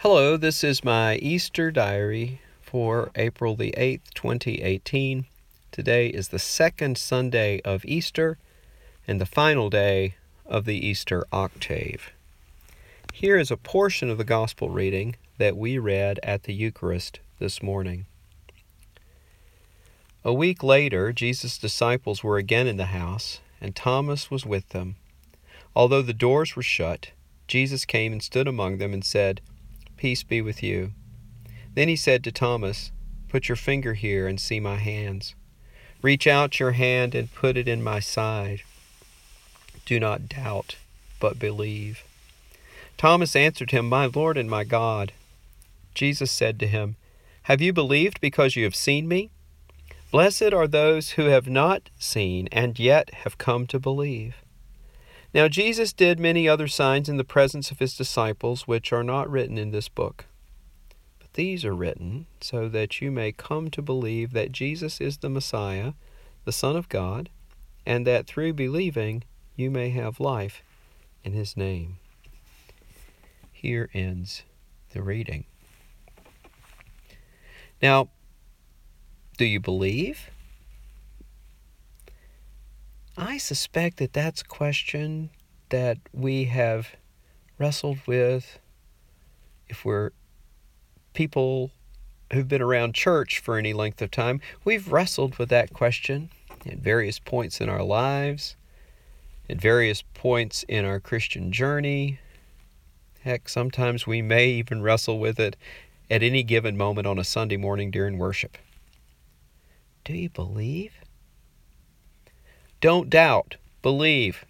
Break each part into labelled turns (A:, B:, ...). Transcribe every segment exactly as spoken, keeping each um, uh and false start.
A: Hello, this is my Easter diary for April the eighth, twenty eighteen. Today is the second Sunday of Easter and the final day of the Easter octave. Here is a portion of the Gospel reading that we read at the Eucharist this morning. A week later, Jesus' disciples were again in the house, and Thomas was with them. Although the doors were shut, Jesus came and stood among them and said, "Peace be with you." Then he said to Thomas, "Put your finger here and see my hands. Reach out your hand and put it in my side. Do not doubt, but believe." Thomas answered him, "My Lord and my God." Jesus said to him, "Have you believed because you have seen me? Blessed are those who have not seen and yet have come to believe." Now Jesus did many other signs in the presence of his disciples, which are not written in this book. But these are written so that you may come to believe that Jesus is the Messiah, the Son of God, and that through believing you may have life in his name. Here ends the reading. Now, do you believe? I suspect that that's a question that we have wrestled with if we're people who've been around church for any length of time. We've wrestled with that question at various points in our lives, at various points in our Christian journey. Heck, sometimes we may even wrestle with it at any given moment on a Sunday morning during worship. Do you believe? Don't doubt, believe.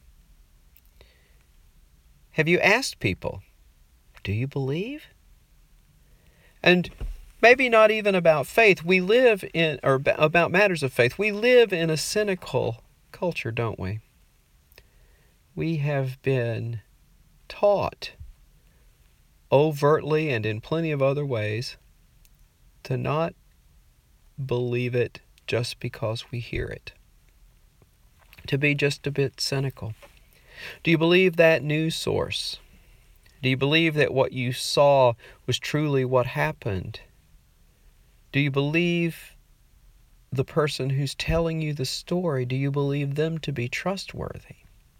A: Have you asked people, do you believe? And maybe not even about faith. We live in, or about matters of faith, we live in a cynical culture, don't we? We have been taught overtly and in plenty of other ways to not believe it just because we hear it. To be just a bit cynical. Do you believe that news source? Do you believe that what you saw was truly what happened? Do you believe the person who's telling you the story? Do you believe them to be trustworthy?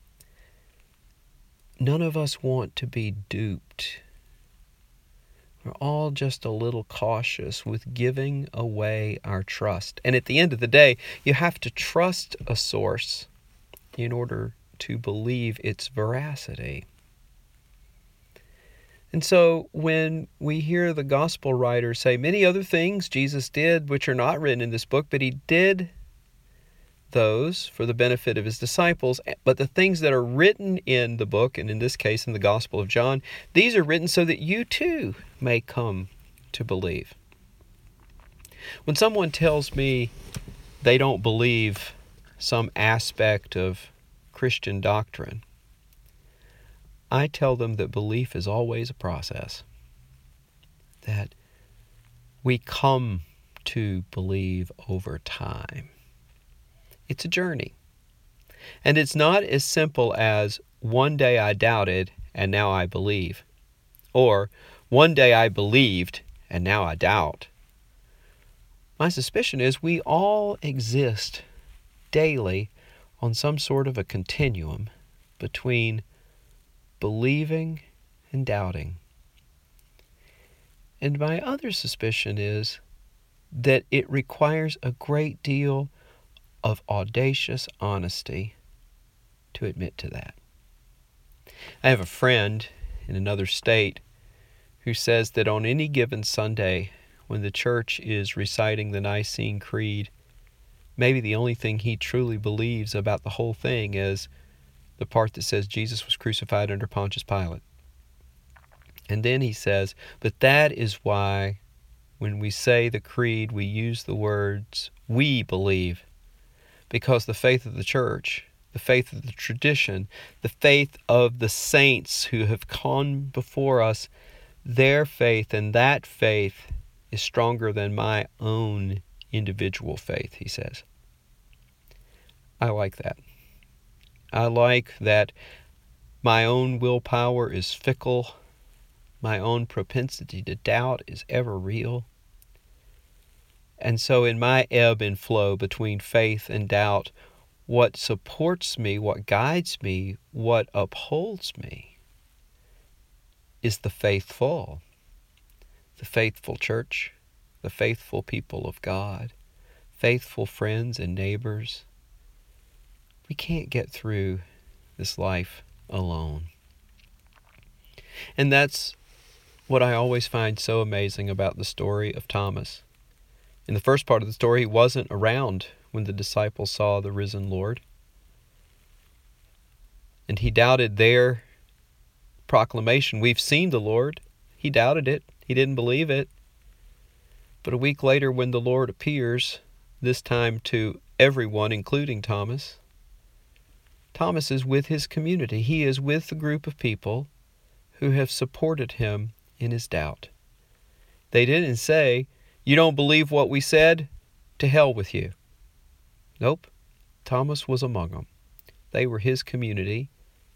A: None of us want to be duped. We're all just a little cautious with giving away our trust. And at the end of the day, you have to trust a source in order to believe its veracity. And so when we hear the gospel writers say many other things Jesus did which are not written in this book, but he did those for the benefit of his disciples, but the things that are written in the book, and in this case in the Gospel of John, these are written so that you too may come to believe. When someone tells me they don't believe some aspect of Christian doctrine, I tell them that belief is always a process, that we come to believe over time. It's a journey. And it's not as simple as one day I doubted and now I believe, or one day I believed and now I doubt. My suspicion is we all exist daily on some sort of a continuum between believing and doubting. And my other suspicion is that it requires a great deal of audacious honesty to admit to that. I have a friend in another state who says that on any given Sunday when the church is reciting the Nicene Creed, maybe the only thing he truly believes about the whole thing is the part that says Jesus was crucified under Pontius Pilate. And then he says, but that is why when we say the creed, we use the words, we believe, because the faith of the church, the faith of the tradition, the faith of the saints who have gone before us, their faith and that faith is stronger than my own individual faith, he says. I like that. I like that my own willpower is fickle, My own propensity to doubt is ever real. And so in my ebb and flow between faith and doubt, what supports me, what guides me, what upholds me is the faithful, the faithful church, the faithful people of God, faithful friends and neighbors. We can't get through this life alone. And that's what I always find so amazing about the story of Thomas. In the first part of the story, he wasn't around when the disciples saw the risen Lord. And he doubted their proclamation, "We've seen the Lord." He doubted it. He didn't believe it. But a week later, when the Lord appears, this time to everyone, including Thomas, Thomas is with his community. He is with the group of people who have supported him in his doubt. They didn't say, "You don't believe what we said? To hell with you." Nope. Thomas was among them. They were his community,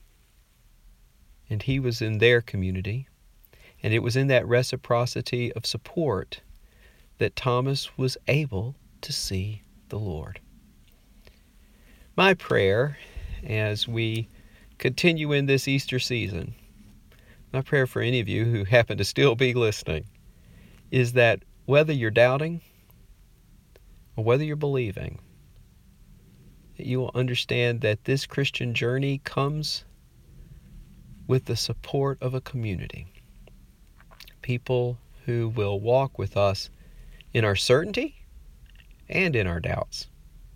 A: and he was in their community. And it was in that reciprocity of support that Thomas was able to see the Lord. My prayer as we continue in this Easter season, my prayer for any of you who happen to still be listening, is that whether you're doubting or whether you're believing, that you will understand that this Christian journey comes with the support of a community. People who will walk with us in our certainty and in our doubts.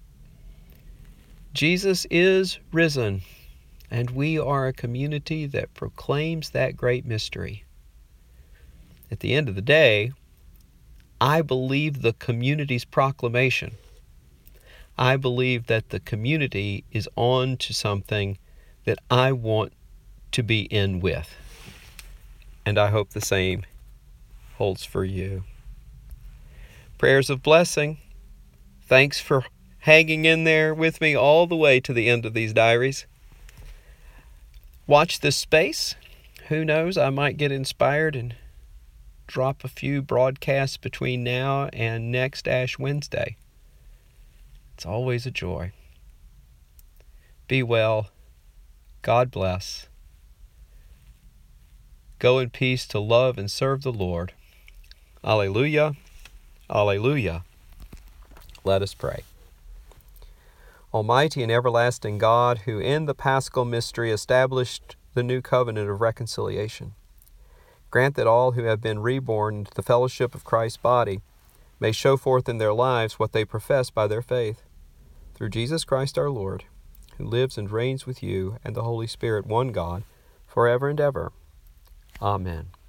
A: Jesus is risen, and we are a community that proclaims that great mystery. At the end of the day, I believe the community's proclamation. I believe that the community is on to something that I want to be in with. And I hope the same holds for you. Prayers of blessing. Thanks for hanging in there with me all the way to the end of these diaries. Watch this space. Who knows, I might get inspired and drop a few broadcasts between now and next Ash Wednesday. It's always a joy. Be well. God bless. Go in peace to love and serve the Lord. Alleluia. Alleluia. Let us pray. Almighty and everlasting God, who in the Paschal mystery established the new covenant of reconciliation, grant that all who have been reborn into the fellowship of Christ's body may show forth in their lives what they profess by their faith. Through Jesus Christ our Lord, who lives and reigns with you and the Holy Spirit, one God, forever and ever. Amen.